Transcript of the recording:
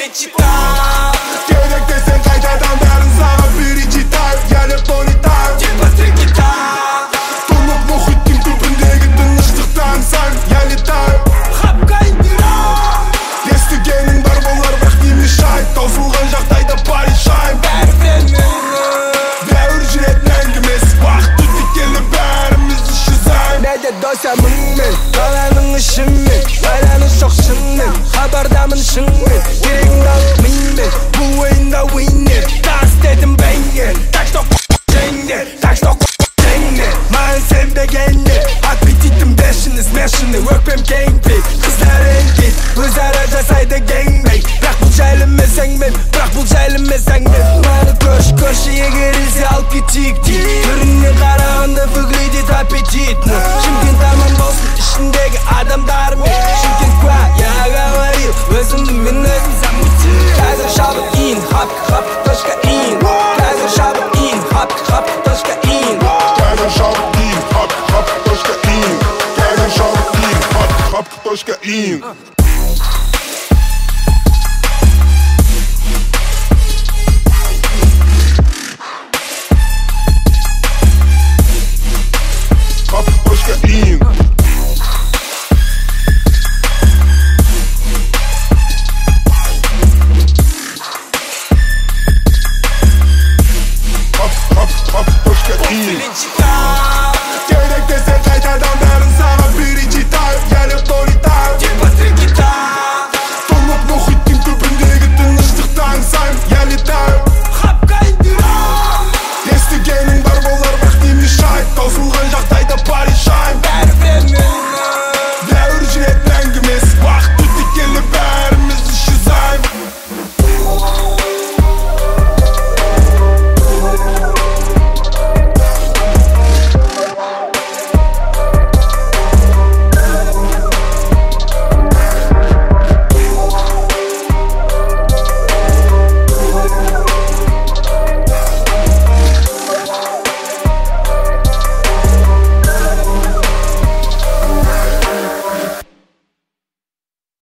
не читал. Керек десең қайтадан бәрін саған перечитаю. Я не полетаю Типа стрекита. Тұнып мұхиттың түбіндегі тыныштықтан сан. Я летаю Хапкайдыра. Естігенің бар болар бірақ не мешает. Таусылған жағдайда порешаем. Бәрі Дәуір жүретін әңгімесі уақыт өте келе бәріміз исчезаем. Неде доса мұңмен, қаланың ішімен, байланыс жоқ шынмен, хабардамын шынмен, керегіңді алып мимен, бұл ойында уинер, тас дедім бәйнер, так что жеңдер, так что жеңдер, маған сенбегендер, аппетитім бешіні, смешіні, өкпем кеңпей, қыздар әңгей, өзара жасайды геңбей, бірақ бұл жайлы емес әңгіме, бірақ бұл жайлы емес әңгіме, маны көші егерілсе алып кетейік дейді, түріне қарағанда выглядит аппетитно, Шымкент аман болсын ішіндегі адамдармен, Шымкент куә, я говорил, өзімді мен өзім замутил. Қазір шабыт ин, hap.in, қазір шабыт ин, hap.in, Қазір шабыт ин, hap.in, қазір шабыт ин, hap.in.